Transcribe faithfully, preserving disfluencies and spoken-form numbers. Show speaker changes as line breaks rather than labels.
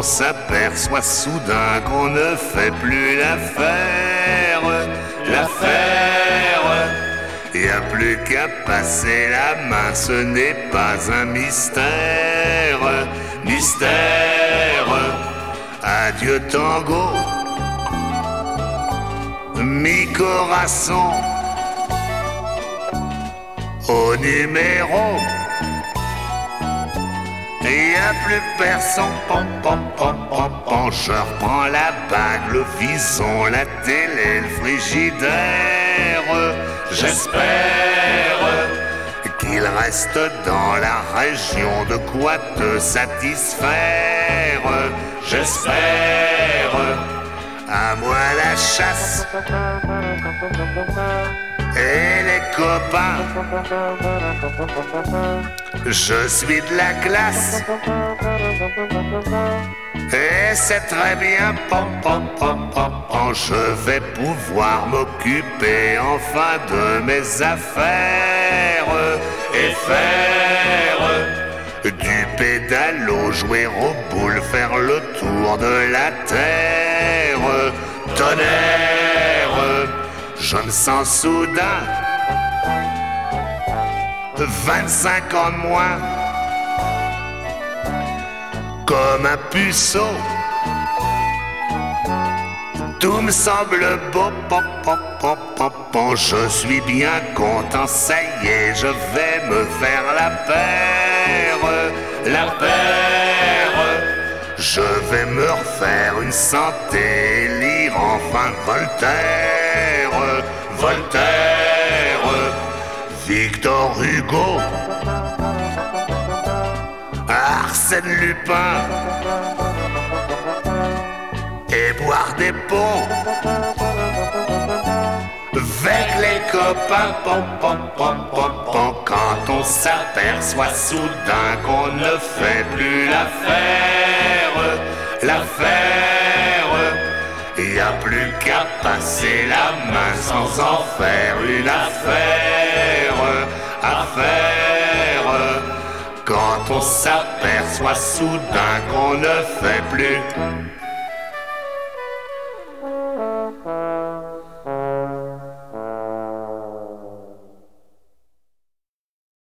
on s'aperçoit soudain qu'on ne fait plus l'affaire, l'affaire. Y a plus qu'à passer la main, ce n'est pas un mystère, mystère. Adieu tango, mi corazon, au numéro. Y a plus personne, pom pom pom pom pom. Je reprends la bague, le vison, la télé, le frigidaire. J'espère qu'il reste dans la région de quoi te satisfaire. J'espère. À moi la chasse et les copains. Je suis de la classe et c'est très bien, pom pom pom pom pom. Je vais pouvoir m'occuper enfin de mes affaires et faire du pédalo, jouer aux boules, faire le tour de la terre. Tonnerre, je me sens soudain vingt-cinq ans de moins, comme un puceau. Tout me semble beau, pom, pom, pom, pom, pom. Je suis bien content, ça y est, je vais me faire la paire, la paire. Je vais me refaire une santé et lire enfin Voltaire, Voltaire, Victor Hugo, Arsène Lupin, et boire des pots avec les copains, pom pom pom pom pom. Quand on s'aperçoit soudain qu'on ne fait plus l'affaire, l'affaire. Y a plus qu'à passer la main sans en faire une affaire, affaire. Quand on s'aperçoit soudain qu'on ne fait plus